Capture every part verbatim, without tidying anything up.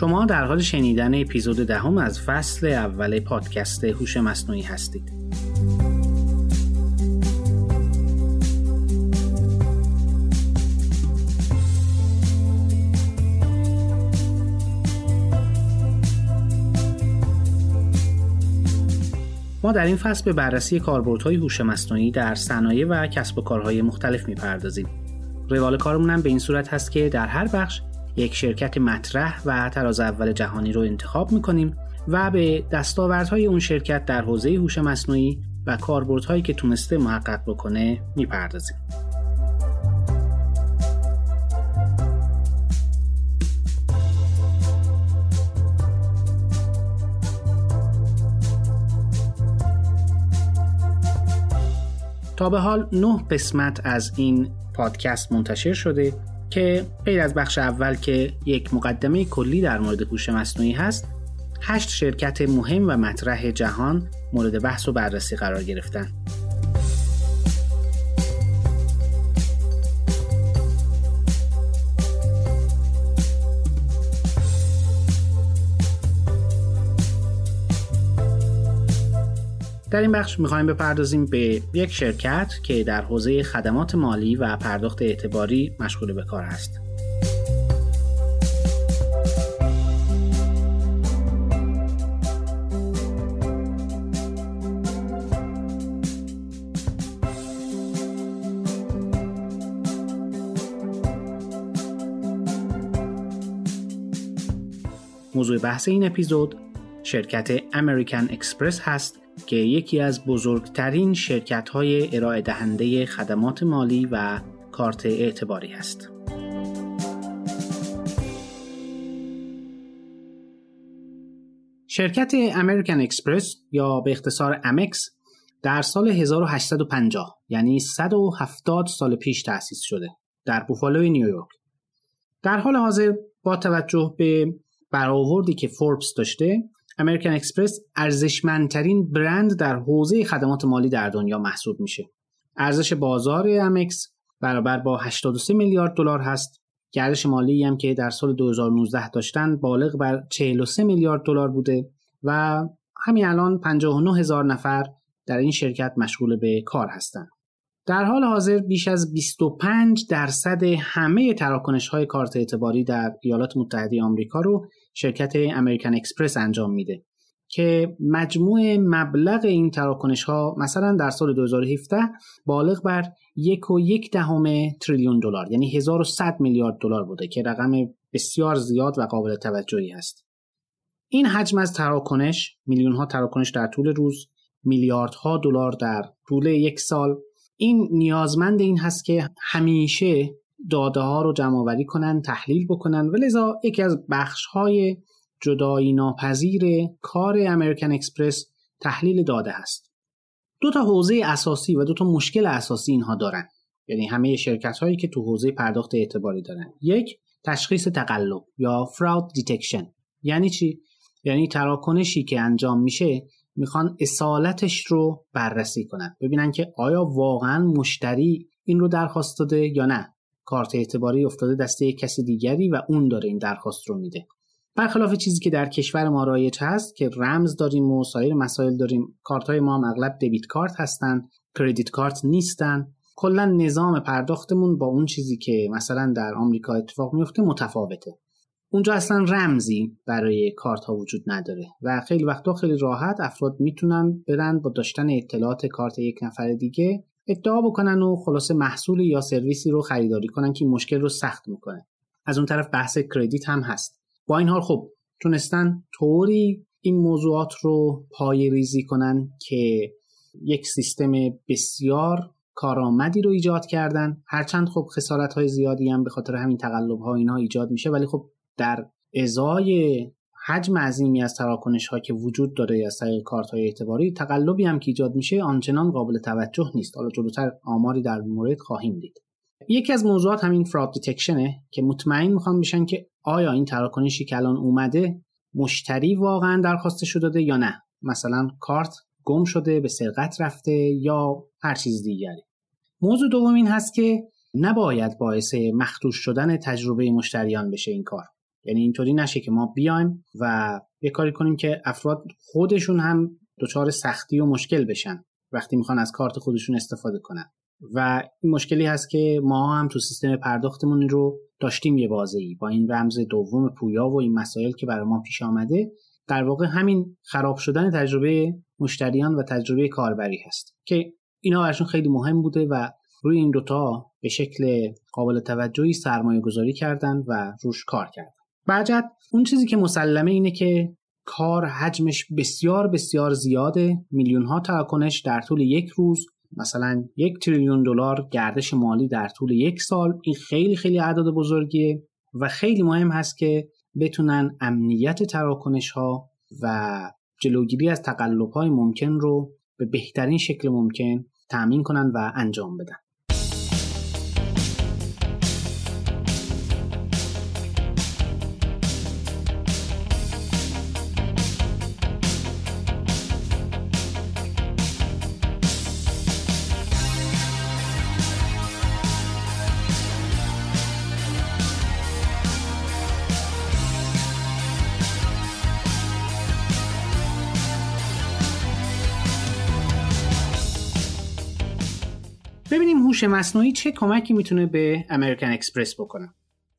شما در حال شنیدن اپیزود دهم از فصل اول پادکست هوش مصنوعی هستید. ما در این فصل به بررسی کاربردهای هوش مصنوعی در صنایع و کسب و کارهای مختلف می‌پردازیم. روال کارمون هم به این صورت هست که در هر بخش یک شرکت مطرح و تراز اول جهانی رو انتخاب می‌کنیم و به دستاوردهای اون شرکت در حوزه هوش مصنوعی و کاربردهایی که تونسته محقق بکنه می‌پردازیم. تا به حال نه قسمت از این پادکست منتشر شده که غیر از بخش اول که یک مقدمه کلی در مورد هوش مصنوعی هست، هشت شرکت مهم و مطرح جهان مورد بحث و بررسی قرار گرفتن. در این بخش می‌خوایم بپردازیم به یک شرکت که در حوزه خدمات مالی و پرداخت اعتباری مشغول به کار است. موضوع بحث این اپیزود شرکت امریکن اکسپرس هست که یکی از بزرگترین شرکت‌های ارائه دهنده خدمات مالی و کارت اعتباری است. شرکت امریکن اکسپرس یا به اختصار امکس در سال هزار و هشتصد و پنجاه یعنی صد و هفتاد سال پیش تأسیس شده در بوفالوی نیویورک. در حال حاضر با توجه به برآوردی که فوربس داشته، امریکن اکسپرس ارزشمندترین برند در حوزه خدمات مالی در دنیا محسوب میشه. ارزش بازار امکس برابر با هشتاد و سه میلیارد دلار هست. ارزش مالی هم که در سال دو هزار و نوزده داشتن بالغ بر چهل و سه میلیارد دلار بوده و همین الان پنجاه و نه هزار نفر در این شرکت مشغول به کار هستند. در حال حاضر بیش از بیست و پنج درصد همه تراکنش‌های کارت اعتباری در ایالات متحده آمریکا رو شرکت امریکن اکسپرس انجام میده که مجموع مبلغ این تراکنش‌ها مثلا در سال دو هزار و هفده بالغ بر یک و یک دهم تریلیون دلار یعنی هزار و صد میلیارد دلار بوده که رقم بسیار زیاد و قابل توجهی هست. این حجم از تراکنش، میلیون‌ها تراکنش در طول روز، میلیاردها دلار در طول یک سال، این نیازمند این هست که همیشه داده ها رو جمع آوری کنن، تحلیل بکنن و لذا یکی از بخش های جدایی ناپذیر کار امریکن اکسپرس تحلیل داده هست. دو تا حوزه اساسی و دو تا مشکل اساسی اینها دارن، یعنی همه شرکت هایی که تو حوزه پرداخت اعتباری دارن. یک، تشخیص تقلب یا fraud detection. یعنی چی؟ یعنی تراکنشی که انجام میشه میخوان اصالتش رو بررسی کنن، ببینن که آیا واقعا مشتری این رو درخواست داده یا نه، کارت اعتباری افتاده دست یک کسی دیگری و اون داره این درخواست رو میده. برخلاف چیزی که در کشور ما رایج هست که رمز داریم و سایر مسائل داریم، کارت‌های ما هم اغلب دبیت کارت هستن، کردیت کارت نیستن. کلا نظام پرداختمون با اون چیزی که مثلا در آمریکا اتفاق میفته متفاوته. اونجا اصلا رمزی برای کارت ها وجود نداره و خیلی وقتا خیلی راحت افراد میتونن برن با داشتن اطلاعات کارت یک نفر دیگه ادعا بکنن و خلاصه محصول یا سرویسی رو خریداری کنن که مشکل رو سخت میکنه. از اون طرف بحث کردیت هم هست. با این حال خب تونستن طوری این موضوعات رو پای ریزی کنن که یک سیستم بسیار کارآمدی رو ایجاد کردن، هرچند خب خسارت‌های زیادی هم به خاطر همین تقلب‌ها اینا ایجاد میشه، ولی خب در ازای حجم عظیمی از تراکنش‌ها که وجود داره از طریق کارت‌های اعتباری، تقلبی هم که ایجاد میشه آنچنان قابل توجه نیست. حالا جلوتر آماری در مورد خواهیم دید. یکی از موضوعات همین fraud detectionه که مطمئن میخوام بشن که آیا این تراکنشی که الان اومده مشتری واقعا درخواستش داده یا نه. مثلا کارت گم شده، به سرقت رفته یا هر چیز دیگری. موضوع دوم این هست که نباید باعث مخدوش شدن تجربه مشتریان بشه این کار. یعنی اینطوری نشه که ما بیایم و یه کاری کنیم که افراد خودشون هم دچار سختی و مشکل بشن وقتی میخوان از کارت خودشون استفاده کنن. و این مشکلی هست که ما هم تو سیستم پرداختمون رو داشتیم یه بازه‌ای با این رمز دوم پویا و این مسائل که برای ما پیش آمده. در واقع همین خراب شدن تجربه مشتریان و تجربه کاربری هست که اینا براشون خیلی مهم بوده و روی این دوتا به شکل قابل توجهی سرمایه گذاری کردن و روش کار کردن. بعد اون چیزی که مسلمه اینه که کار حجمش بسیار بسیار زیاده، میلیون ها تراکنش در طول یک روز، مثلا یک تریلیون دلار گردش مالی در طول یک سال. این خیلی خیلی اعداد بزرگیه و خیلی مهم هست که بتونن امنیت تراکنش ها و جلوگیری از تقلب های ممکن رو به بهترین شکل ممکن تأمین کنن و انجام بدن. ببینیم هوش مصنوعی چه کمکی میتونه به امریکن اکسپرس بکنه.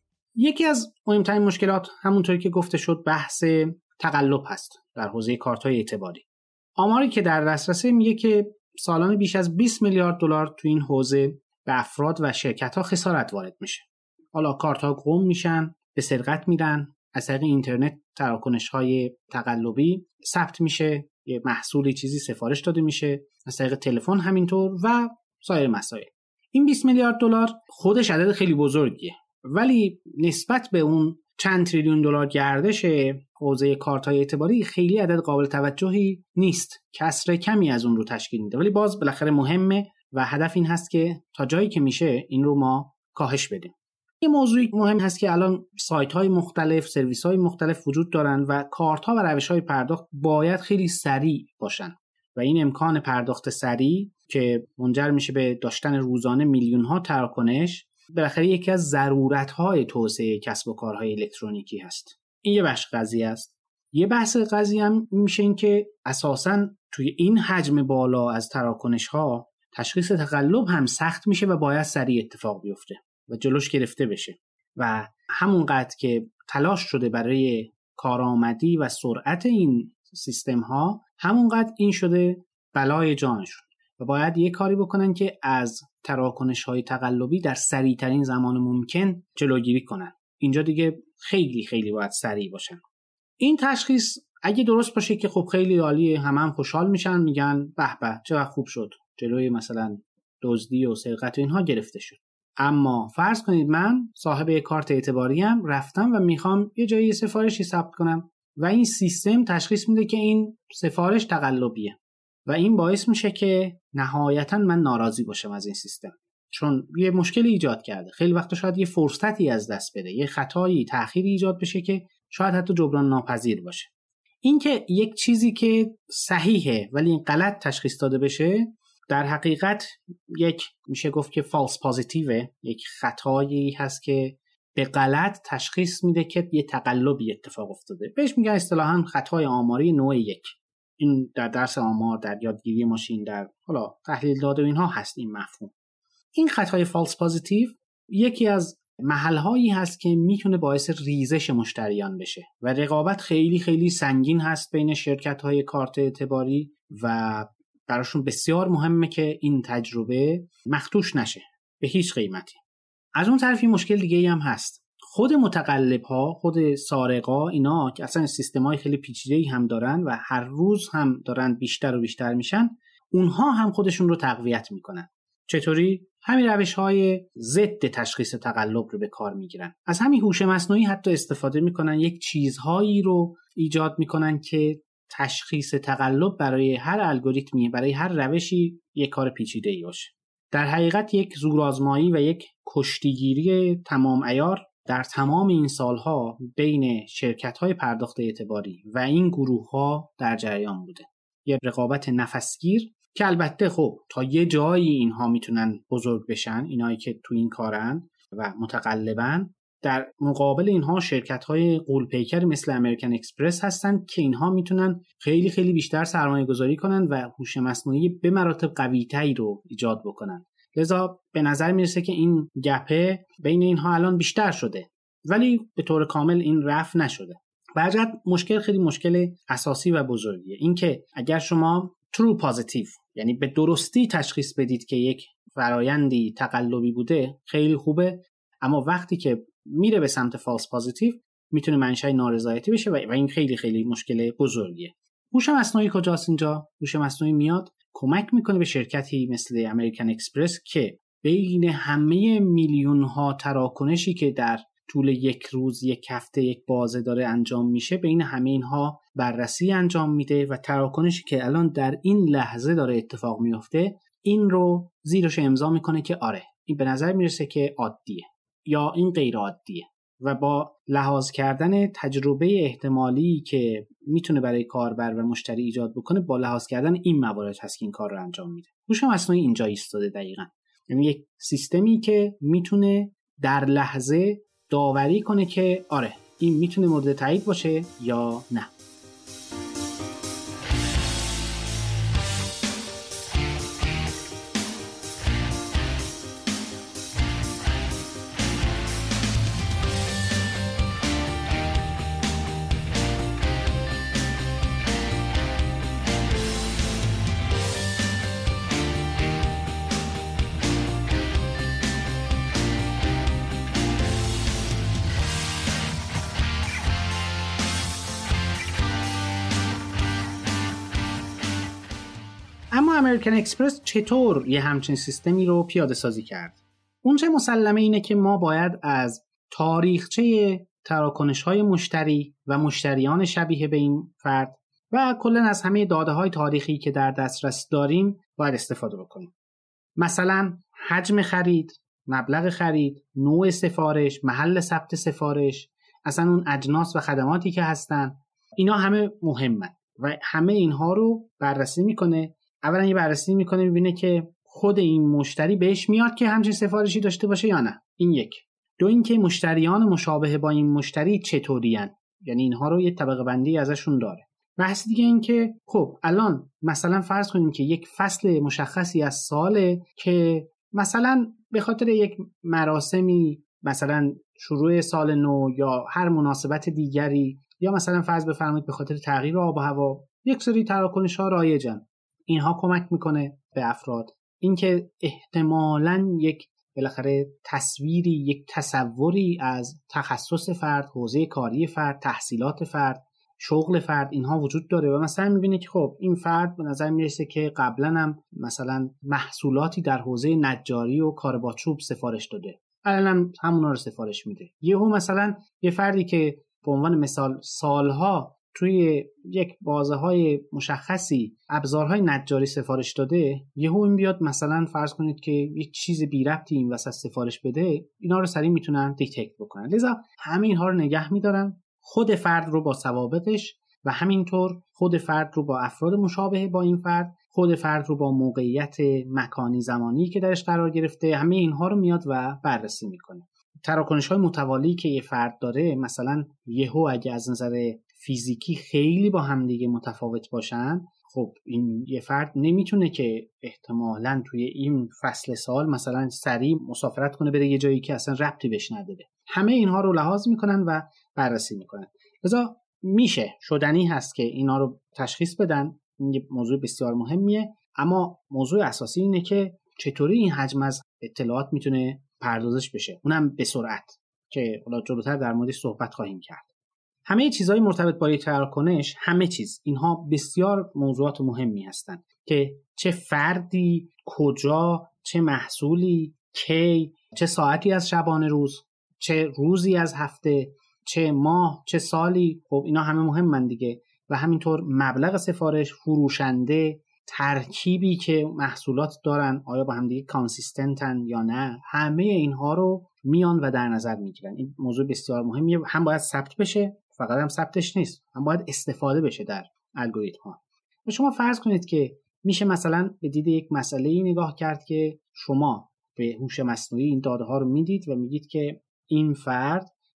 یکی از مهمترین مشکلات همونطوری که گفته شد بحث تقلب هست در حوزه کارت‌های اعتباری. آماری که در دسترسه میگه که سالانه بیش از بیست میلیارد دلار تو این حوزه به افراد و شرکت‌ها خسارت وارد میشه. حالا کارت‌ها گم میشن، به سرقت میرن، از طریق اینترنت تراکنش‌های تقلبی ثبت میشه، یه محصولی چیزی سفارش داده میشه، از طریق تلفن همینطور و سایر مسائل. این بیست میلیارد دلار خودش عدد خیلی بزرگیه، ولی نسبت به اون چند تریلیون دلار گردش حوزه کارت‌های اعتباری خیلی عدد قابل توجهی نیست. کسر کمی از اون رو تشکیل میده، ولی باز بالاخره مهمه و هدف این هست که تا جایی که میشه این رو ما کاهش بدیم. یه موضوعی مهم هست که الان سایت‌های مختلف، سرویس‌های مختلف وجود دارن و کارت‌ها و روش‌های پرداخت باید خیلی سریع باشن و این امکان پرداخت سریع که منجر میشه به داشتن روزانه میلیون ها تراکنش بالاخره یکی از ضرورت‌های توسعه کسب و کارهای الکترونیکی هست. این یه بخش قضیه است. یه بحث قضیه هم میشه این که اساساً توی این حجم بالا از تراکنش‌ها تشخیص تقلب هم سخت میشه و باید سریع اتفاق بیفته و جلوش گرفته بشه و همونقدر که تلاش شده برای کارآمدی و سرعت این سیستم ها همونقدر این شده بلای جانشون و باید یه کاری بکنن که از تراکنش های تقلبی در سریع ترین زمان ممکن جلوگیری کنن. اینجا دیگه خیلی خیلی باید سریع باشن. این تشخیص اگه درست باشه که خب خیلی عالیه، همه هم خوشحال میشن، میگن به به چقدر خوب شد، جلوی مثلا دزدی و سرقت و اینها گرفته شد. اما فرض کنید من صاحب یک کارت اعتباری ام، رفتم و میخوام یه جایی سفارشی ثبت کنم و این سیستم تشخیص میده که این سفارش تقلبیه و این باعث میشه که نهایتا من ناراضی باشم از این سیستم، چون یه مشکلی ایجاد کرده. خیلی وقتا شاید یه فرصتی از دست بده، یه خطایی، تأخیری ایجاد بشه که شاید حتی جبران ناپذیر باشه. این که یک چیزی که صحیحه ولی غلط تشخیص داده بشه در حقیقت یک میشه گفت که فالس پازیتیوه، یک خطایی هست که به غلط تشخیص میده که یه تقلبی اتفاق افتاده. بهش میگن اصطلاحاً خطای آماری نوع یک. این در درس آمار، در یادگیری ماشین، در حالا تحلیل داده و اینها هست این مفهوم. این خطای فالس پازیتیو یکی از محلهایی هست که میتونه باعث ریزش مشتریان بشه و رقابت خیلی خیلی سنگین هست بین شرکت‌های کارت اعتباری و براشون بسیار مهمه که این تجربه مخدوش نشه به هیچ قیمتی. از اون طرفی مشکل دیگه هم هست. خود متقلب‌ها، خود سارقا، اینا که اصلا سیستم‌های خیلی پیچیده‌ای هم دارن و هر روز هم دارن بیشتر و بیشتر میشن، اونها هم خودشون رو تقویت میکنن. چطوری؟ همین روش‌های ضد تشخیص تقلب رو به کار میگیرن. از همین هوش مصنوعی حتی استفاده میکنن، یک چیزهایی رو ایجاد میکنن که تشخیص تقلب برای هر الگوریتمی، برای هر روشی یک کار پیچیده‌ای باشه. در حقیقت یک زورآزمایی و یک کشتیگیری تمام عیار در تمام این سالها بین شرکت‌های پرداخت اعتباری و این گروه‌ها در جریان بوده. یه رقابت نفسگیر که البته خب تا یه جایی اینها میتونن بزرگ بشن، اینایی که تو این کارن و متقلبن، در مقابل اینها شرکت‌های غول‌پیکر مثل امریکن اکسپرس هستن که اینها میتونن خیلی خیلی بیشتر سرمایه گذاری کنن و هوش مصنوعی به مراتب قوی‌تری رو ایجاد بکنن. لذا به نظر میرسه که این گپه بین اینها الان بیشتر شده، ولی به طور کامل این رفع نشده. برجت مشکل خیلی مشکل اساسی و بزرگیه، این که اگر شما true positive یعنی به درستی تشخیص بدید که یک فرایندی تقلبی بوده خیلی خوبه، اما وقتی که میره به سمت فالس پازیتیو میتونه منشأ نارضایتی بشه و این خیلی خیلی مشکل بزرگیه. هوش مصنوعی کجاست اینجا؟ هوش مصنوعی میاد کمک میکنه به شرکتی مثل امریکن اکسپرس که بین همه میلیون ها تراکنشی که در طول یک روز، یک هفته، یک بازه داره انجام میشه، بین همه اینها بررسی انجام میده و تراکنشی که الان در این لحظه داره اتفاق میفته این رو زیرش امضا میکنه که آره این به نظر میرسه که عادیه یا این غیر عادیه و با لحاظ کردن تجربه احتمالی که میتونه برای کاربر و مشتری ایجاد بکنه، با لحاظ کردن این موارد هست که این کار رو انجام میده. هوش مصنوعی اینجا ایستاده دقیقاً، یعنی یک سیستمی که میتونه در لحظه داوری کنه که آره این میتونه مورد تایید باشه یا نه. اما امریکن اکسپرس چطور یه همچین سیستمی رو پیاده سازی کرد؟ اونچه مسلمه اینه که ما باید از تاریخچه تراکنش‌های مشتری و مشتریان شبیه به این فرد و کلاً از همه داده‌های تاریخی که در دسترس داریم باید استفاده بکنیم. مثلا حجم خرید، مبلغ خرید، نوع سفارش، محل ثبت سفارش، اصلا اون اجناس و خدماتی که هستن، اینا همه مهمن و همه اینها رو بررسی میکنه. اولا یه بررسی میکنه میبینه که خود این مشتری بهش میاد که همچین سفارشی داشته باشه یا نه. این یک. دو اینکه مشتریان مشابه با این مشتری چطورین، یعنی اینها رو یه طبقه بندی ازشون داره. بحث دیگه این که خب الان مثلا فرض کنیم که یک فصل مشخصی از ساله که مثلا به خاطر یک مراسمی، مثلا شروع سال نو یا هر مناسبت دیگری، یا مثلا فرض بفرمایید به خاطر تغییر آب و هوا، یک سری تراکنش‌ها رایجن. اینها کمک میکنه به افراد اینکه احتمالاً یک بالاخره تصویری، یک تصوری از تخصص فرد، حوزه کاری فرد، تحصیلات فرد، شغل فرد، اینها وجود داره و مثلا میبینه که خب این فرد به نظر میرسه که قبلا هم مثلا محصولاتی در حوزه نجاری و کار با چوب سفارش داده، الان همونا رو سفارش میده. یهو مثلا یه فردی که به عنوان مثال سالها توی یک بازه‌های مشخصی ابزارهای نجاری سفارش داده، یهو این بیاد مثلا فرض کنید که یک چیز بی ربطی این وسط سفارش بده، اینا رو سریع میتونن دیتکت بکنن. لذا همه اینها رو نگه میدارن، خود فرد رو با ثوابتش و همینطور خود فرد رو با افراد مشابه با این فرد، خود فرد رو با موقعیت مکانی زمانی که درش قرار گرفته، همه اینها رو میاد و بررسی میکنه. تراکنش‌های متوالی که یه فرد داره، مثلا یهو اگه از نظر فیزیکی خیلی با هم دیگه متفاوت باشن، خب این یه فرد نمیتونه که احتمالاً توی این فصل سال مثلا سریع مسافرت کنه بره یه جایی که اصلا ربطی بهش نداره. همه اینها رو لحاظ میکنن و بررسی میکنن. لذا میشه، شدنی هست که اینا رو تشخیص بدن. این یه موضوع بسیار مهمیه، اما موضوع اساسی اینه که چطوری این حجم از اطلاعات میتونه پردازش بشه، اونم به سرعت، که حالا جلوتر در موردش صحبت خواهیم کرد. همه چیزهای مرتبط با تراکنش، همه چیز اینها بسیار موضوعات مهمی هستند که چه فردی، کجا، چه محصولی، کی، چه ساعتی از شبانه روز، چه روزی از هفته، چه ماه، چه سالی، خب اینا همه مهمن دیگه. و همینطور مبلغ سفارش، فروشنده، ترکیبی که محصولات دارن آیا با هم دیگه کانسیستنتن یا نه، همه اینها رو میان و در نظر میگیرن. این موضوع بسیار مهمیه، هم باید ثبت بشه، فقط هم ثبتش نیست، هم باید استفاده بشه در الگوریتم ها. و شما فرض کنید که میشه مثلا به دید یک مسئله‌ای نگاه کرد که شما به هوش مصنوعی این داده ها رو میدید و میگید که این فرد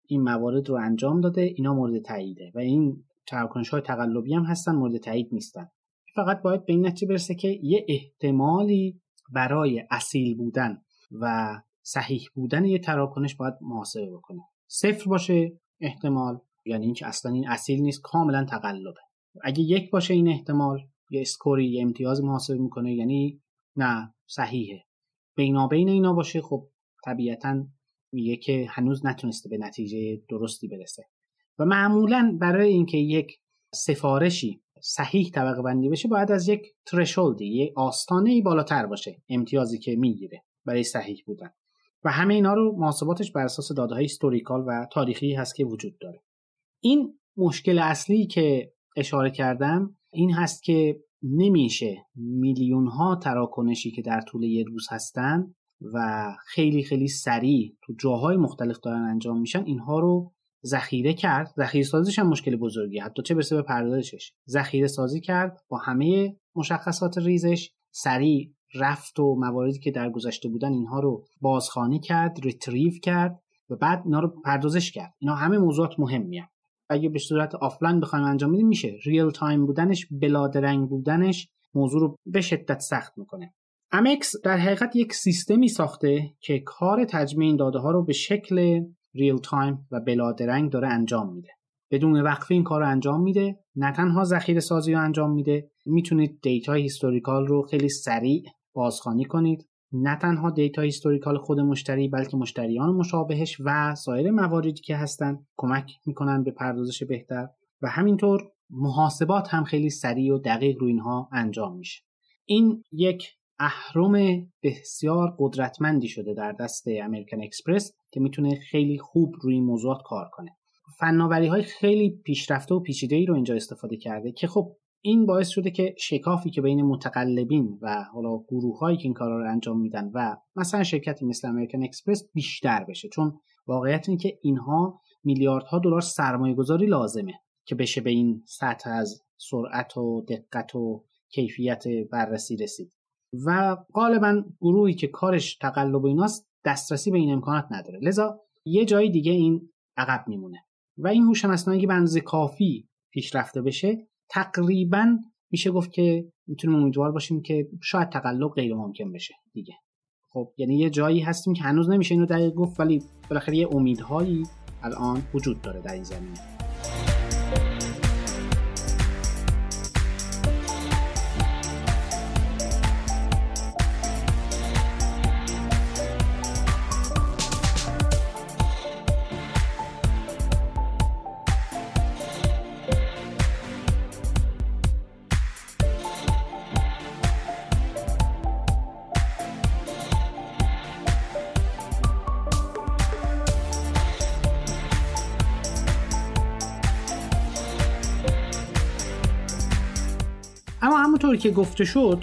این موارد رو انجام داده، اینا مورد تاییده و این تراکنش‌های تقلبی هم هستن مورد تایید نیستن. فقط باید به این نتیجه برسه که یه احتمالی برای اصیل بودن و صحیح بودن یه تراکنش باید محاسبه بکنه. صفر باشه احتمال یعنی اینکه اصلا این اصیل نیست، کاملا تقلبه. اگه یک باشه این احتمال یه اسکوری، یه امتیاز محاسبه میکنه یعنی نه صحیحه. بینابین اینا باشه خب طبیعتاً میگه که هنوز نتونسته به نتیجه درستی برسه. و معمولاً برای اینکه یک سفارشی صحیح طبقه بندی بشه باید از یک ترشولدی، یک آستانه‌ای بالاتر باشه امتیازی که میگیره برای صحیح بودن. و همه اینا رو محاسباتش بر اساس داده‌های هیستوریکال و تاریخی هست که وجود داره. این مشکل اصلی که اشاره کردم این هست که نمیشه میلیون ها تراکنشی که در طول یه روز هستن و خیلی خیلی سریع تو جاهای مختلف دارن انجام میشن اینها رو ذخیره کرد. ذخیره سازیش هم مشکل بزرگی، حتی چه برسه به پردازشش. ذخیره سازی کرد با همه مشخصات ریزش، سریع رفت و مواردی که در گذشته بودن اینها رو بازخوانی کرد، ریتریو کرد و بعد اینا رو پردازش کرد. اینا همه موضوعات مهمیه. اگه به صورت آفلاین بخوایم انجام بدیم میشه. ریل تایم بودنش، بلادرنگ بودنش موضوع رو به شدت سخت میکنه. امکس در حقیقت یک سیستمی ساخته که کار تجمیع این داده ها رو به شکل ریل تایم و بلادرنگ داره انجام میده. بدون وقفه این کار رو انجام میده. نه تنها ذخیره سازی رو انجام میده، میتونید دیتای هیستوریکال رو خیلی سریع بازخوانی کنید. نه تنها دیتا هیستوریکال خود مشتری بلکه مشتریان مشابهش و سایر مواردی که هستن کمک میکنن به پردازش بهتر و همینطور محاسبات هم خیلی سریع و دقیق روی اینها انجام میشه. این یک اهرم بسیار قدرتمندی شده در دست امریکن اکسپرس که میتونه خیلی خوب روی این موضوعات کار کنه. فناوری‌های خیلی پیشرفته و پیچیده‌ای رو اینجا استفاده کرده که خب این باعث شده که شکافی که بین متقلبین و حالا گروه‌هایی که این کارا رو انجام میدن و مثلا شرکتی مثل امریکن اکسپرس بیشتر بشه، چون واقعیت اینه که اینها میلیاردها دلار سرمایه‌گذاری لازمه که بشه به این سطح از سرعت و دقت و کیفیت بررسی رسید و غالبا گروهی که کارش تقلب و ایناست دسترسی به این امکانات نداره، لذا یه جای دیگه این عقب میمونه و این هوش مصنوعی به اندازه کافی پیشرفته بشه تقریبا میشه گفت که میتونیم امیدوار باشیم که شاید تقلب غیر ممکن بشه دیگه. خب یعنی یه جایی هستیم که هنوز نمیشه اینو دقیق گفت ولی بالاخره یه امیدهایی الان وجود داره در این زمینه. اما همونطور که گفته شد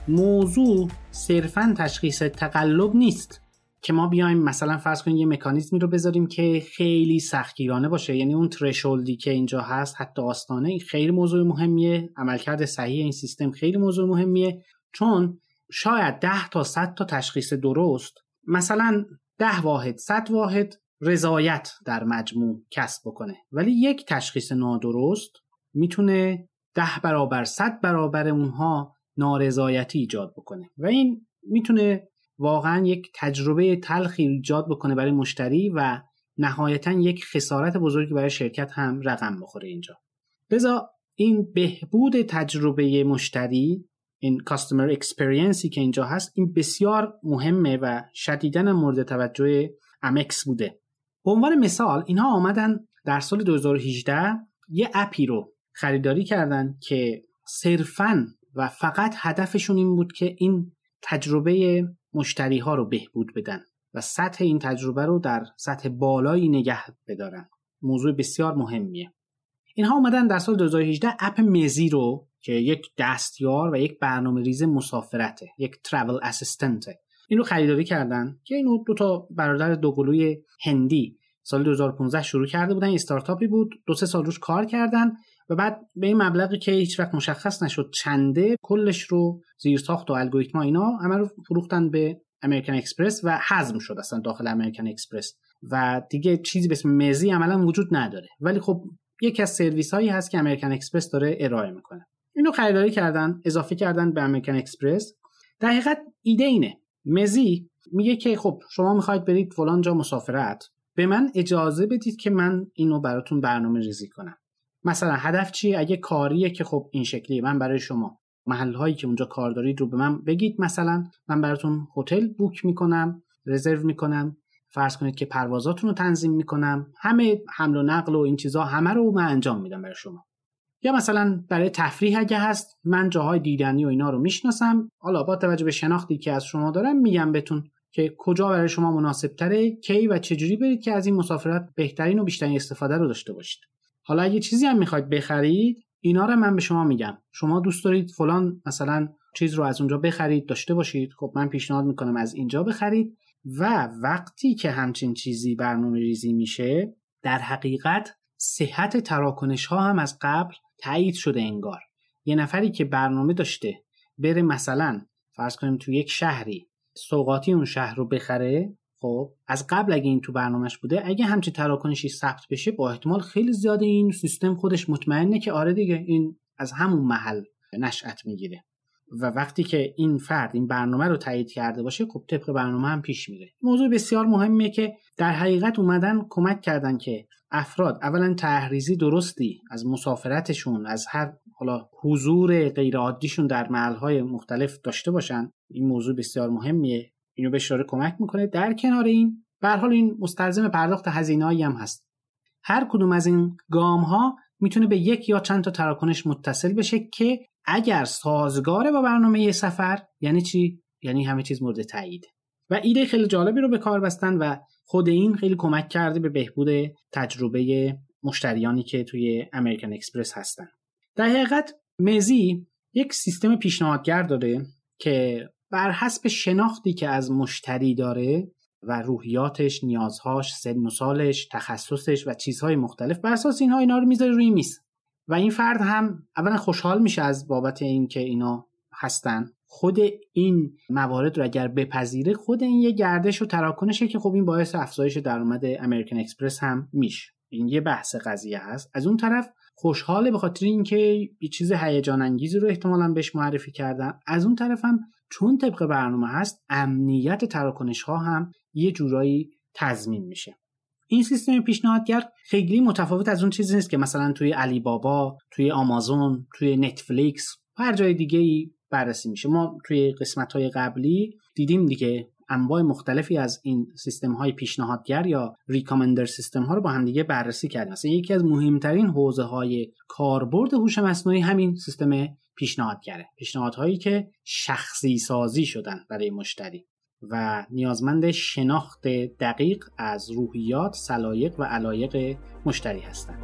موضوع صرفاً تشخیص تقلب نیست که ما بیایم مثلا فرض کنیم یه مکانیزمی رو بذاریم که خیلی سختگیرانه باشه، یعنی اون ترشولدی که اینجا هست حتی آستانه، این خیلی موضوع مهمیه. عملکرد صحیح این سیستم خیلی موضوع مهمیه، چون شاید ده تا صد تا تشخیص درست، مثلا ده واحد صد واحد رضایت در مجموع کسب بکنه، ولی یک تشخیص نادرست میتونه ده برابر صد برابر اونها نارضایتی ایجاد بکنه و این میتونه واقعا یک تجربه تلخی ایجاد بکنه برای مشتری و نهایتا یک خسارت بزرگی برای شرکت هم رقم بخوره اینجا. لذا این بهبود تجربه مشتری، این customer experienceی که اینجا هست، این بسیار مهمه و شدیداً مورد توجه امکس بوده. به عنوان مثال اینها آمدن در سال دو هزار و هجده یه اپی رو خریداری کردن که صرفاً و فقط هدفشون این بود که این تجربه مشتری ها رو بهبود بدن و سطح این تجربه رو در سطح بالایی نگه بدارن. موضوع بسیار مهمیه. اینها اومدن در سال دو هزار و هجده اپ مزی رو که یک دستیار و یک برنامه ریز مسافرته، یک ترافل اسیستنته، این رو خریداری کردن که اینو دو تا برادر دوقلوی هندی سال دو هزار و پانزده شروع کرده بودن. استارتاپی بود، دو سه سال روش کار کردن و بعد به این مبلغی که هیچ وقت مشخص نشد چنده، کلش رو زیرساخت و الگوریتما اینا همه رو فروختن به امریکن اکسپرس و هضم شد اصلا داخل امریکن اکسپرس و دیگه چیزی به اسم مزی عملا وجود نداره. ولی خب یکی از سرویس هایی هست که امریکن اکسپرس داره ارائه میکنه. اینو خریداری کردن، اضافه کردن به امریکن اکسپرس. در حقیقت ایده اینه، مزی میگه که خب شما میخواید برید فلان جا مسافرت، به من اجازه بدید که من اینو براتون برنامه ریزی کنم. مثلا هدف چیه؟ اگه کاریه که خب این شکلیه، من برای شما محل هایی که اونجا کار دارید رو به من بگید، مثلا من براتون هتل بوک میکنم، رزرو میکنم، فرض کنید که پروازاتون رو تنظیم میکنم، همه حمل و نقل و این چیزا همه رو من انجام میدم برای شما. یا مثلا برای تفریح اگه هست، من جاهای دیدنی و اینا رو میشناسم، حالا با توجه به شناختی که از شما دارم میگم بهتون که کجا برای شما مناسب تره، کی و چجوری برید که از این مسافرت بهترین و بیشترین استفاده رو داشته باشید. حالا اگه چیزی هم میخواید بخرید، اینا رو من به شما میگم، شما دوست دارید فلان مثلا چیز رو از اونجا بخرید داشته باشید، خب من پیشنهاد میکنم از اینجا بخرید. و وقتی که همچین چیزی برنامه ریزی میشه، در حقیقت صحت تراکنش ها هم از قبل تایید شده انگار. یه نفری که برنامه داشته بره مثلا فرض کنیم تو یک شهری سوغاتی اون شهر رو بخره، خب از قبل اگه این تو برنامهش بوده، اگه همچین تراکنشی ثبت بشه، با احتمال خیلی زیاده این سیستم خودش مطمئنه که آره دیگه این از همون محل نشأت میگیره. و وقتی که این فرد این برنامه رو تایید کرده باشه، خب طبق برنامه هم پیش میره. موضوع بسیار مهمیه که در حقیقت اومدن کمک کردن که افراد اولا تحریزی درستی از مسافرتشون، از هر حالا حضور غیر عادیشون در محل‌های مختلف داشته باشن. این موضوع بسیار مهمیه، اینو به اشاره کمک میکنه. در کنار این به هر حال این مستلزم پرداخت هزینه‌ای هم هست. هر کدوم از این گام‌ها میتونه به یک یا چند تا تراکنش متصل بشه که اگر سازگاره با برنامه سفر، یعنی چی؟ یعنی همه چیز مورد تایید. و ایده خیلی جالبی رو به کار بستن و خود این خیلی کمک کرده به بهبود تجربه مشتریانی که توی امریکن اکسپرس هستن. در حقیقت مزی یک سیستم پیشنهادگر داره که بر حسب شناختی که از مشتری داره و روحیاتش، نیازهاش، سن و سالش، تخصصش و چیزهای مختلف، بر اساس اینها اینا رو میذاره روی میز. و این فرد هم اولا خوشحال میشه از بابت این که اینا هستن. خود این موارد رو اگر بپذیره، خود این یه گردش و تراکنشه که خب این باعث افزایش درآمد امریکن اکسپرس هم میشه. این یه بحث قضیه هست. از اون طرف خوشحاله به خاطر اینکه یه چیز هیجان انگیزی رو احتمالاً بهش معرفی کردن. از اون طرف هم چون طبق برنامه هست، امنیت تراکنش ها هم یه جورایی تضمین میشه. این سیستم پیشنهادگر خیلی متفاوت از اون چیزی نیست که مثلا توی علی بابا، توی آمازون، توی نتفلیکس، هر جای دیگه‌ای بررسی میشه. ما توی قسمت‌های قبلی دیدیم دیگه انواع مختلفی از این سیستم‌های پیشنهادگر یا ریکامندر سیستم‌ها رو با هم دیگه بررسی کردیم. مثلا یکی از مهمترین حوزه‌های کاربرد هوش مصنوعی همین سیستم پیشنهادگره. پیشنهادهایی که شخصی سازی شدن برای مشتری و نیازمند شناخت دقیق از روحیات، سلایق و علایق مشتری هستند.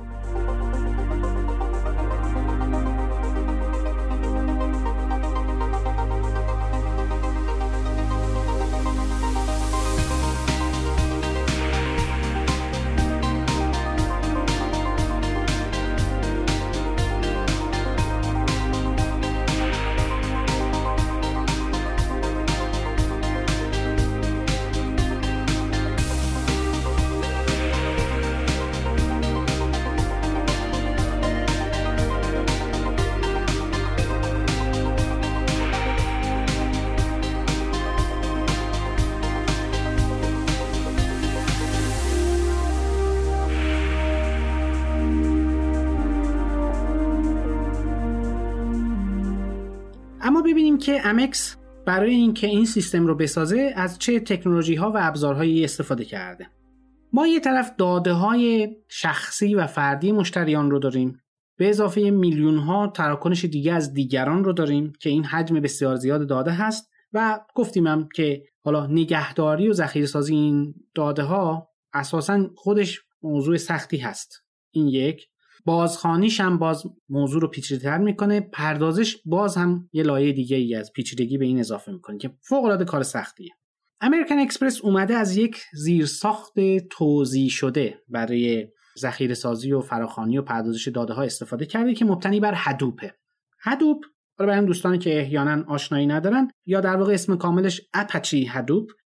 اما ببینیم که امکس برای اینکه این سیستم رو بسازه از چه تکنولوژی ها و ابزارهایی استفاده کرده. ما یه طرف داده های شخصی و فردی مشتریان رو داریم، به اضافه میلیون ها تراکنش دیگه از دیگران رو داریم که این حجم بسیار زیاد داده هست و گفتیمم که حالا نگهداری و ذخیره سازی این داده ها اساساً خودش موضوع سختی هست. این یک. بازخوانیش هم باز موضوع رو پیچیده‌تر میکنه، پردازش باز هم یه لایه دیگه ای از پیچیدگی به این اضافه میکنه که فوق العاده کار سختیه. امریکن اکسپرس اومده از یک زیرساخت توزیع شده برای ذخیره سازی و فراخوانی و پردازش داده ها استفاده کرده که مبتنی بر هدوپه. هدوپ برای دوستانی که احیانا آشنایی ندارن، یا در واقع اسم کاملش اپاچی هدوپ،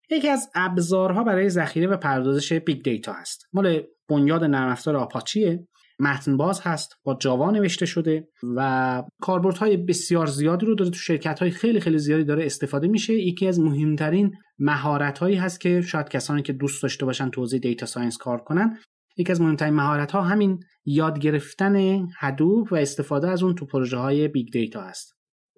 یکی از ابزارها برای ذخیره و پردازش بیگ دیتا هست. مال بنیاد نرم افزار آپاچیه، متن باز هست، با جاوا نوشته شده و کاربردهای بسیار زیادی رو داره، تو شرکت‌های خیلی خیلی زیادی داره استفاده میشه. یکی از مهمترین مهارت‌هایی هست که شاید کسانی که دوست داشته باشن تو حوزه دیتا ساینس کار کنن، یکی از مهمترین مهارت‌ها همین یاد گرفتن هدوپ و استفاده از اون تو پروژه‌های بیگ دیتا هست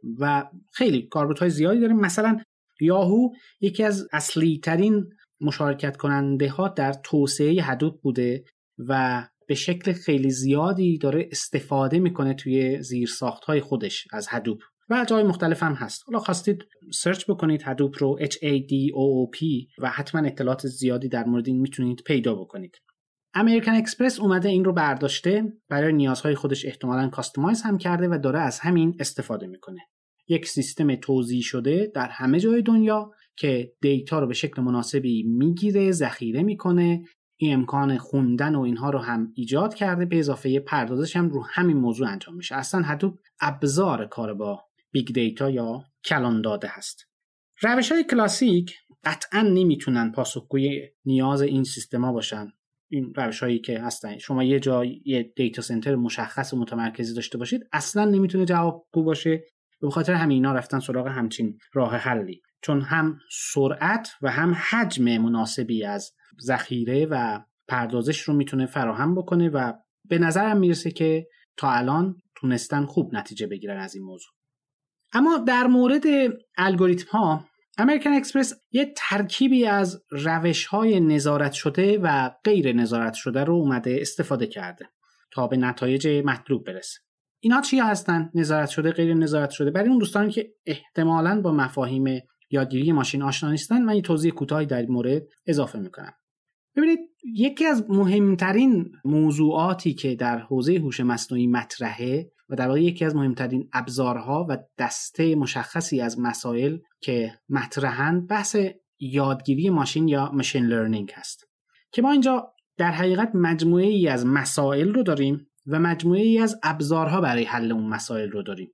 و خیلی کاربردهای زیادی داره. مثلا یاهو یکی از اصلی ترین مشارکت کننده ها در توسعه هدوپ بوده و به شکل خیلی زیادی داره استفاده میکنه توی زیرساخت‌های خودش از هدوپ و جای مختلف هم هست. حالا خواستید سرچ بکنید هدوپ رو اچ ای دی او او پی و حتما اطلاعات زیادی در مورد این میتونید پیدا بکنید. امریکن اکسپرس اومده این رو برداشته، برای نیازهای خودش احتمالاً کاستماایز هم کرده و داره از همین استفاده میکنه. یک سیستم توزیع شده در همه جای دنیا که دیتا رو به شکل مناسبی میگیره، ذخیره میکنه، این امکان خوندن و اینها رو هم ایجاد کرده، به اضافه پردازش هم رو همین موضوع انجام میشه. اصلا هدوپ ابزار کار با بیگ دیتا یا کلان داده هست. روش‌های کلاسیک قطعاً نمیتونن پاسخگوی نیاز این سیستما باشن. این روش‌هایی که هستن، شما یه جای یه دیتا سنتر مشخص و متمرکزی داشته باشید، اصلا نمیتونه جوابگو باشه. به خاطر همین اینا رفتن سراغ همچین راه حلی، چون هم سرعت و هم حجم مناسبی از ذخیره و پردازش رو میتونه فراهم بکنه و به نظرم میرسه که تا الان تونستن خوب نتیجه بگیرن از این موضوع. اما در مورد الگوریتم ها، امریکن اکسپرس یه ترکیبی از روش‌های نظارت شده و غیر نظارت شده رو اومده استفاده کرده تا به نتایج مطلوب برسه. اینا چی هستن؟ نظارت شده، غیر نظارت شده. برای اون دوستانی که احتمالاً با مفاهیم یادگیری ماشین آشنا نیستن، من یه توضیح کوتاهی در این مورد اضافه میکنم. ببینید، یکی از مهمترین موضوعاتی که در حوزه هوش مصنوعی مطرحه و در واقع یکی از مهمترین ابزارها و دسته مشخصی از مسائل که مطرحن، بحث یادگیری ماشین یا ماشین لرنینگ هست که ما اینجا در حقیقت مجموعه ای از مسائل رو داریم و مجموعه ای از ابزارها برای حل اون مسائل رو داریم.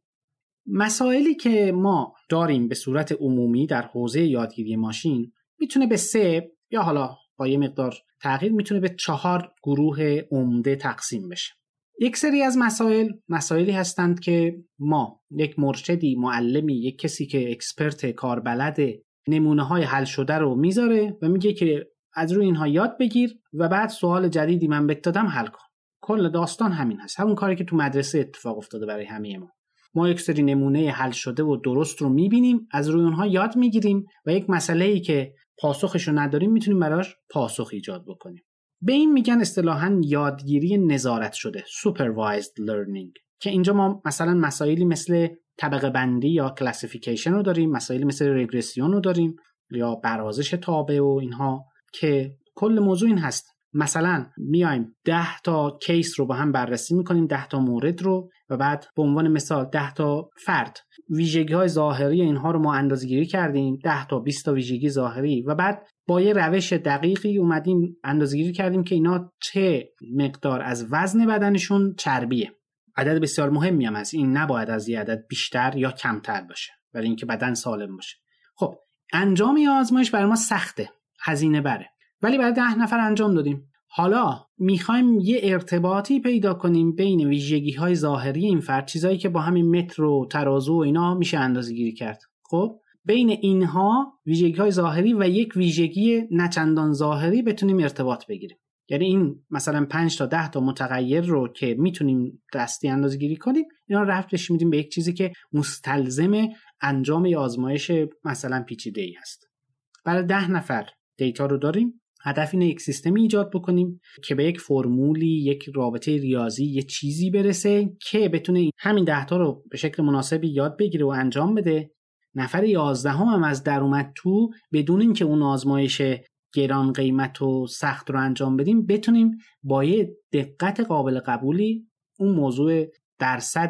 مسائلی که ما داریم به صورت عمومی در حوزه یادگیری ماشین میتونه به سه یا حالا با یه مقدار تغییر میتونه به چهار گروه عمده تقسیم بشه. یک سری از مسائل مسائلی هستند که ما یک مرشدی، معلمی، یک کسی که اکسپرت کاربلد نمونه های حل شده رو میذاره و میگه که از روی اینها یاد بگیر و بعد سوال جدیدی من بهت دادم حل کن. کل داستان همین هست، همون کاری که تو مدرسه اتفاق افتاده برای همه ما. ما یک سری نمونه حل شده و درست رو میبینیم، از روی اونها یاد میگیریم و یک مسئله‌ای که پاسخش رو نداریم میتونیم براش پاسخ ایجاد بکنیم. به این میگن اصطلاحاً یادگیری نظارت شده، supervised learning، که اینجا ما مثلا مسائلی مثل طبقه بندی یا کلاسیفیکیشن رو داریم، مسائلی مثل رگرسیون رو داریم یا برازش تابع و اینها، که کل موضوع این هست مثلا میایم ده تا کیس رو با هم بررسی میکنیم، ده تا مورد رو، و بعد به عنوان مثال ده تا فرد، ویژگی های ظاهری اینها رو ما اندازه‌گیری کردیم، ده تا بیست تا ویژگی ظاهری، و بعد با یه روش دقیقی اومدیم اندازه‌گیری کردیم که اینا چه مقدار از وزن بدنشون چربیه. عدد بسیار مهمی هم هست، این نباید از یه عدد بیشتر یا کمتر باشه برای اینکه بدن سالم باشه. خب انجام این آزمایش برای ما سخته، هزینه بره، ولی برای ده نفر انجام دادیم. حالا میخوایم یه ارتباطی پیدا کنیم بین ویژگی‌های ظاهری این فرد، چیزایی که با همین متر و ترازو و اینا میشه اندازه‌گیری کرد. خب بین اینها ویژگی‌های ظاهری و یک ویژگی نچندان ظاهری بتونیم ارتباط بگیریم. یعنی این مثلا پنج تا ده تا متغیر رو که میتونیم دستی اندازه‌گیری کنیم، اینا رو ربطش میدیم به یک چیزی که مستلزم انجام یه آزمایش مثلا پیچیده‌ای هست. برای ده نفر دیتا رو داریم، هدف اینه یک سیستمی ایجاد بکنیم که به یک فرمولی، یک رابطه ریاضی، یه چیزی برسه که بتونه همین ده تا رو به شکل مناسبی یاد بگیره و انجام بده. نفر یازدهم هم از در اومد تو، بدون اینکه اون آزمایش گران قیمت و سخت رو انجام بدیم، بتونیم با یه دقت قابل قبولی اون موضوع درصد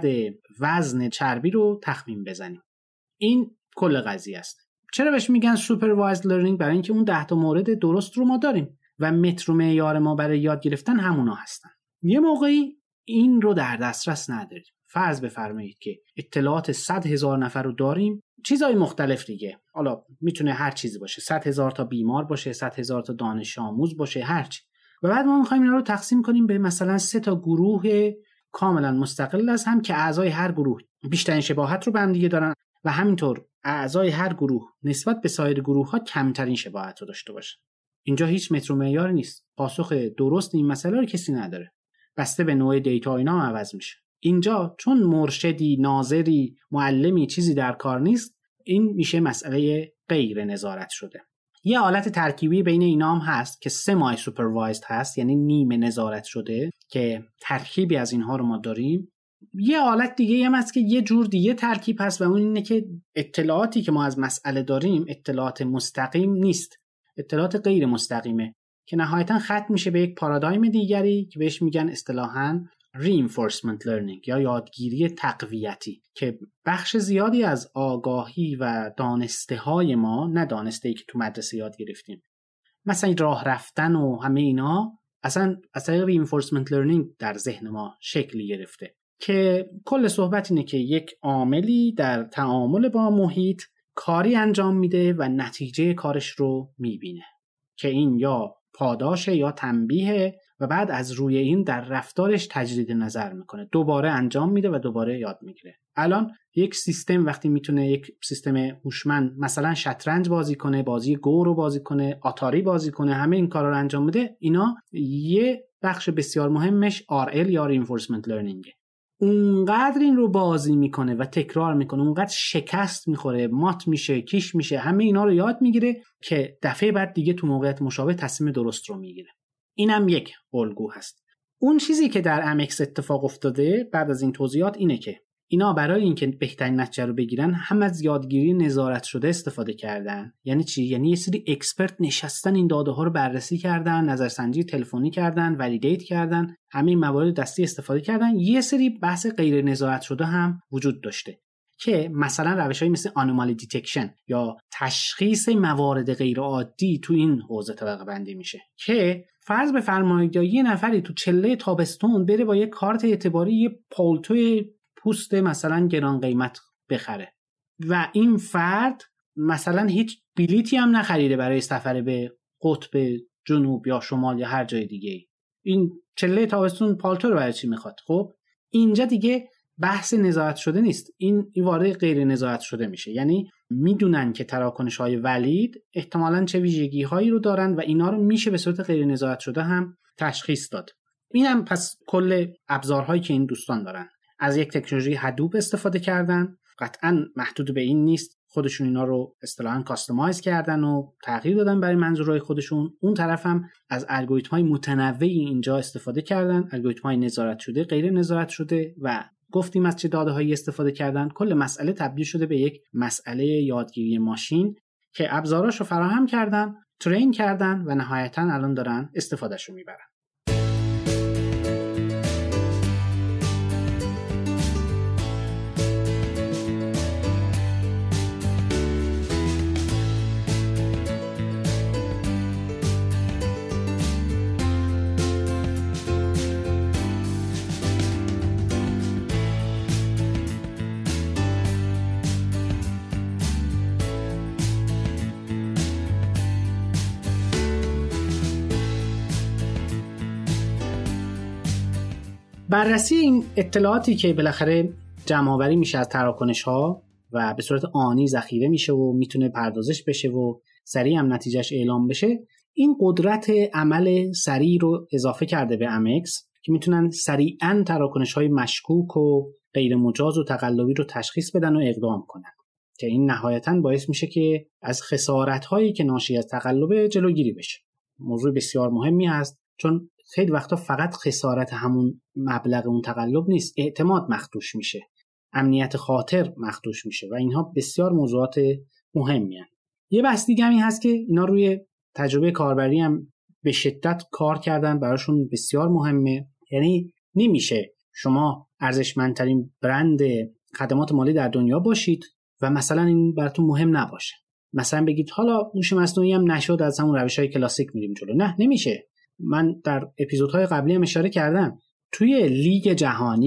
وزن چربی رو تخمین بزنیم. این کل قضیه است. چرا بهش میگن سوپروایزد لرنینگ؟ برای اینکه اون ده تا مورد درست رو ما داریم و متر و معیار ما برای یاد گرفتن همونا هستن. یه موقعی این رو در دسترس نداریم، فرض بفرمایید که اطلاعات صد هزار نفر رو داریم، چیزهای مختلف دیگه، حالا میتونه هر چیزی باشه، صد هزار تا بیمار باشه، صد هزار تا دانش آموز باشه، هرچی. و بعد ما میخوایم اینا رو تقسیم کنیم به مثلا سه تا گروه کاملا مستقل از هم که اعضای هر گروه بیشترین شباهت رو به هم دیگه دارن و همینطور اعضای هر گروه نسبت به سایر گروه ها کمترین شباهت رو داشته باشن. اینجا هیچ متر و معیار نیست. پاسخ درست این مسئله رو کسی نداره. بسته به نوع دیتا اینا هم عوض میشه. اینجا چون مرشدی، ناظری، معلمی چیزی در کار نیست، این میشه مسئله غیر نظارت شده. یه حالت ترکیبی بین اینا هم هست که سمی سوپروایزد هست، یعنی نیمه نظارت شده که ترکیبی از اینها رو ما داریم. یه حالت دیگه هم هست که یه جور دیگه ترکیب هست و اون اینه که اطلاعاتی که ما از مسئله داریم اطلاعات مستقیم نیست، اطلاعات غیر مستقیمه که نهایتاً ختم میشه به یک پارادایم دیگری که بهش میگن اصطلاحاً reinforcement learning یا یادگیری تقویتی، که بخش زیادی از آگاهی و دانسته های ما، نه دانسته ای که تو مدرسه یاد گرفتیم، مثلا راه رفتن و همه اینا، اصلا از طریق reinforcement learning در ذهن ما شکلی گرفته که کل صحبت اینه که یک عاملی در تعامل با محیط کاری انجام میده و نتیجه کارش رو میبینه که این یا پاداشه یا تنبیه و بعد از روی این در رفتارش تجدید نظر میکنه، دوباره انجام میده و دوباره یاد میگیره. الان یک سیستم وقتی میتونه، یک سیستم هوشمند مثلا شطرنج بازی کنه، بازی گو رو بازی کنه، آتاری بازی کنه، همه این کارا رو انجام بده، اینا یه بخش بسیار مهمش آر ال یا reinforcement learning. اونقدر این رو بازی میکنه و تکرار میکنه، اونقدر شکست میخوره، مات میشه، کیش میشه، همه اینا رو یاد میگیره که دفعه بعد دیگه تو موقعیت مشابه تصمیم درست رو میگیره. اینم یک الگو هست. اون چیزی که در امکس اتفاق افتاده بعد از این توضیحات اینه که اینا برای اینکه بهترین نتیجه رو بگیرن هم از یادگیری نظارت شده استفاده کردن. یعنی چی؟ یعنی یه سری اکسپرت نشستن این داده ها رو بررسی کردن، نظرسنجی تلفنی کردن، ولیدیت کردن، همه این موارد دستی استفاده کردن. یه سری بحث غیر نظارت شده هم وجود داشته که مثلا روش‌هایی مثل آنومالی دیتکشن یا تشخیص موارد غیر عادی تو این حوزه طبقه بندی میشه که فرض بفرمایید یه نفری تو چله تابستون بره با یه کارت اعتباری یه پالتوی پوست مثلا گران قیمت بخره و این فرد مثلا هیچ بلیتی هم نخریده برای سفر به قطب جنوب یا شمال یا هر جای دیگه. این چله تابستون پالتو رو برای چی میخواد؟ خب اینجا دیگه بحث نظارت شده نیست، این این وارد غیر نظارت شده میشه. یعنی میدونن که تراکنش های ولید احتمالاً چه ویژگی هایی رو دارن و اینا رو میشه به صورت غیر نظارت شده هم تشخیص داد. اینم پس کل ابزارهایی که این دوستان دارن. از یک تکنولوژی هدوپ استفاده کردن، قطعاً محدود به این نیست، خودشون اینا رو اصطلاحاً کاستماایز کردن و تغییر دادن برای منظورهای خودشون. اون طرف هم از الگوریتم‌های متنوعی اینجا استفاده کردن، الگوریتم‌های نظارت شده، غیر نظارت شده و گفتیم از چه داده‌هایی استفاده کردن. کل مسئله تبدیل شده به یک مسئله یادگیری ماشین که ابزاراشو فراهم کردن، ترین کردن و نهایتاً الان دارن استفادهشو میبرن. بررسی این اطلاعاتی که بالاخره جمع‌آوری میشه از تراکنش‌ها و به صورت آنی ذخیره میشه و میتونه پردازش بشه و سریع هم نتیجهش اعلام بشه، این قدرت عمل سریع رو اضافه کرده به امکس که میتونن سریعاً تراکنش‌های مشکوک و غیر مجاز و تقلبی رو تشخیص بدن و اقدام کنن که این نهایتاً باعث میشه که از خسارت‌هایی که ناشی از تقلب جلوگیری بشه. موضوع بسیار مهمی هست چون خیلی وقتا فقط خسارت همون مبلغ اون تقلب نیست، اعتماد مخدوش میشه، امنیت خاطر مخدوش میشه و اینها بسیار موضوعات مهمی هستند. یه بحث دیگه همین هست که اینا روی تجربه کاربری هم به شدت کار کردن، براشون بسیار مهمه. یعنی نمیشه شما ارزشمندترین برند خدمات مالی در دنیا باشید و مثلا این براتون مهم نباشه، مثلا بگید حالا هوش مصنوعی هم نشد، از همون روش‌های کلاسیک میریم جلو. نه، نمیشه. من در اپیزودهای قبلی هم اشاره کردم، توی لیگ جهانی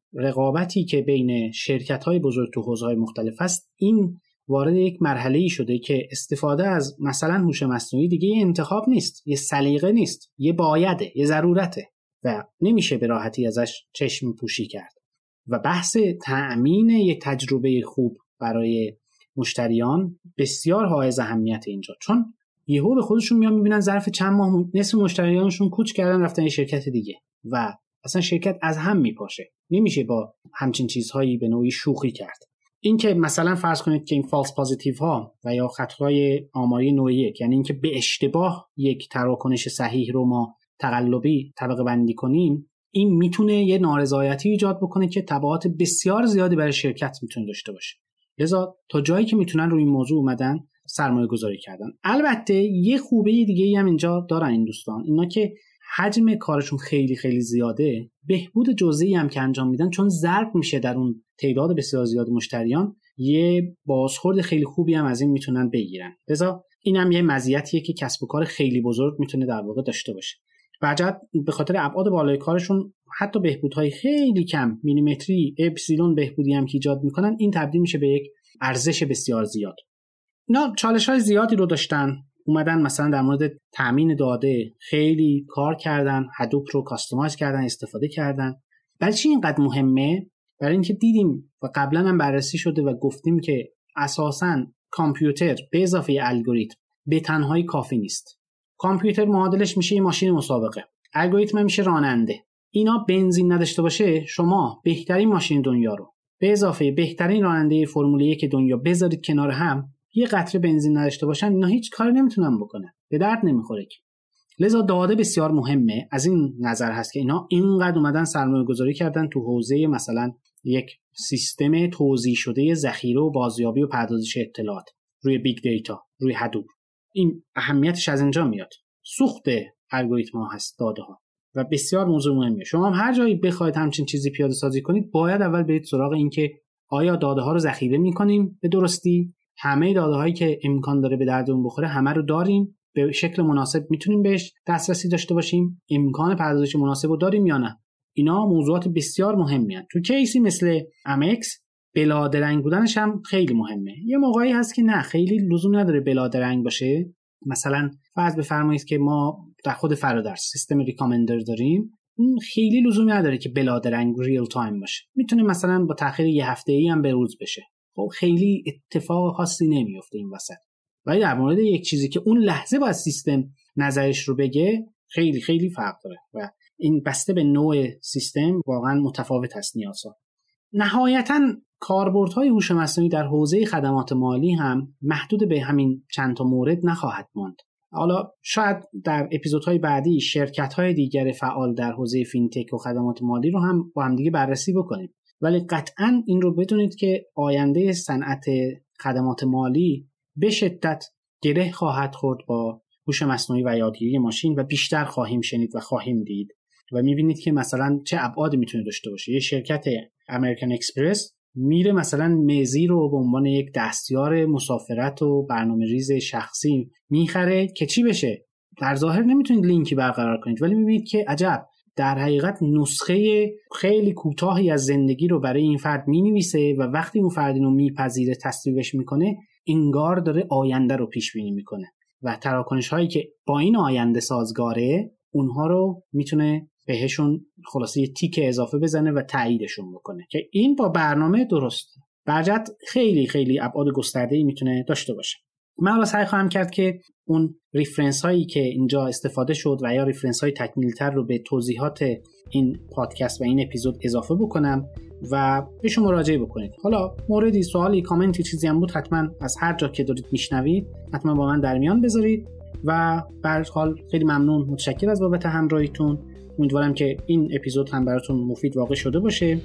رقابتی که بین شرکت‌های بزرگ تو حوزه‌های مختلف است، این وارد یک مرحله‌ای شده که استفاده از مثلا هوش مصنوعی دیگه یه انتخاب نیست، یه سلیقه نیست، یه بایده، یه ضرورته و نمیشه به راحتی ازش چشم پوشی کرد. و بحث تأمین یک تجربه خوب برای مشتریان بسیار حائز اهمیت اینجا، چون یهو به خودشون میان میبینن ظرف چند ماه نصف مشتریانشون کوچ کردن رفتن یه شرکت دیگه و اصلا شرکت از هم میپاشه. نمیشه با همچین چیزهایی به نوعی شوخی کرد. این که مثلا فرض کنید که این فالس پازیتیو ها و یا خطاهای آماری نوع یک، یعنی اینکه به اشتباه یک تراکنش صحیح رو ما تقلبی طبقه بندی کنیم، این میتونه یه نارضایتی ایجاد بکنه که تبعات بسیار زیادی برای شرکت میتونه داشته باشه. لذا تا جایی که میتونن روی این موضوع اومدن سرمایه گذاری کردن. البته یه خوبه دیگه ای هم اینجا دارن این دوستان، اینا که حجم کارشون خیلی خیلی زیاده، بهبود جزئی هم که انجام میدن چون ضرب میشه در اون تعداد بسیار زیاد مشتریان، یه بازخورد خیلی خوبی هم از این میتونن بگیرن. لذا این هم یه مزیتیه که کسب و کار خیلی بزرگ میتونه در واقع داشته باشه. وجد به خاطر ابعاد بالای کارشون حتی بهبودهای خیلی کم میلیمتری اپسیلون بهبودی هم که ایجاد میکنن، این تبدیل میشه به یک ارزش بسیار زیاد. اینا چالش‌های زیادی رو داشتن، اومدن مثلا در مورد تامین داده خیلی کار کردن، هدوپ رو کاستومایز کردن، استفاده کردن. برای چی اینقدر مهمه؟ برای اینکه دیدیم و قبلا هم بررسی شده و گفتیم که اساساً کامپیوتر به اضافه الگوریتم به تنهایی کافی نیست. کامپیوتر معادلش میشه یه ماشین مسابقه، الگوریتم میشه راننده. اینا بنزین نداشته باشه، شما بهترین ماشین دنیا رو به اضافه بهترین راننده فرمول یک دنیا بذارید کنار هم، یه قطره بنزین نداشته باشن، اینا هیچ کاری نمیتونن بکنن، به درد نمیخوره. لذا داده بسیار مهمه. از این نظر هست که اینا اینقدر اومدن سرمایه گذاری کردن تو حوزه مثلا یک سیستم توزیع شده ذخیره و بازیابی و پردازش اطلاعات روی بیگ دیتا، روی هدوپ. این اهمیتش از اینجا میاد. سوخت الگوریتم ها هست داده ها و بسیار موضوع مهمیه. شما هم هر جایی بخواید همچین چیزی پیاده سازی کنید، باید اول برید سراغ این که آیا داده ها رو ذخیره میکنیم به درستی، همه داده هایی که امکان داره به دردمون بخوره همه رو داریم، به شکل مناسب میتونیم بهش دسترسی داشته باشیم، امکان پردازش مناسب رو داریم یا نه. اینا موضوعات بسیار مهمی هستند. تو کیسی مثل امکس بلا درنگ بودنش هم خیلی مهمه. یه موقعی هست که نه، خیلی لزوم نداره بلا درنگ باشه. مثلا فرض بفرمایید که ما در خود فرادرس سیستم ریکامندر داریم، این خیلی لزوم نداره که بلا درنگ ریل تایم باشه، میتونه مثلا با تاخیر یه هفته‌ای هم به روز بشه. خب خیلی اتفاق خاصی نمیفته این وسط. ولی در مورد یک چیزی که اون لحظه باید سیستم نظرش رو بگه، خیلی خیلی فرق داره و این بسته به نوع سیستم واقعا متفاوت هست نیازها. نهایتاً کاربردهای هوش مصنوعی در حوزه خدمات مالی هم محدود به همین چند تا مورد نخواهد ماند. حالا شاید در اپیزودهای بعدی شرکت‌های دیگر فعال در حوزه فینتک و خدمات مالی رو هم با هم دیگه بررسی بکنیم. ولی قطعاً این رو بدونید که آینده صنعت خدمات مالی به شدت گره خواهد خورد با هوش مصنوعی و یادگیری ماشین و بیشتر خواهیم شنید و خواهیم دید و می‌بینید که مثلا چه ابعادی میتونه داشته باشه. یه شرکت امریکن اکسپرس میره مثلا میزی رو به عنوان یک دستیار مسافرت و برنامه‌ریز شخصی میخره که چی بشه؟ در ظاهر نمیتونید لینکی برقرار کنید، ولی میبینید که عجب، در حقیقت نسخه خیلی کوتاهی از زندگی رو برای این فرد مینویسه و وقتی اون فرد اینو میپذیره، تصویبش میکنه، انگار داره آینده رو پیش بینی میکنه و تراکنش هایی که با این آینده سازگاره، اونها رو میتونه بهشون خلاصه یه تیک اضافه بزنه و تاییدشون بکنه که این با برنامه درسته. برجت خیلی خیلی ابعاد گسترده‌ای میتونه داشته باشه. من حالا سعی خواهم کرد که اون ریفرنس هایی که اینجا استفاده شد و یا ریفرنس های تکمیل تر رو به توضیحات این پادکست و این اپیزود اضافه بکنم و بهشون مراجعه بکنید. حالا موردی، سوالی، کامنتی، چیزی هم بود، حتما از هر جا که دارید میشنوید حتما با من در میان بذارید و به هر حال خیلی ممنون، متشکر از بابت همراهیتون. امیدوارم که این اپیزود هم براتون مفید واقع شده باشه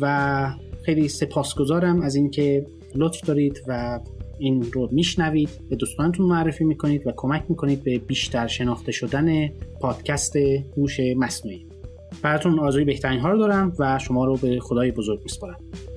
و خیلی سپاسگزارم از اینکه لطف دارید و این رو میشنوید، به دوستانتون معرفی میکنید و کمک میکنید به بیشتر شناخته شدن پادکست هوش مصنوعی. براتون آرزوی بهترین ها رو دارم و شما رو به خدای بزرگ میسپارم.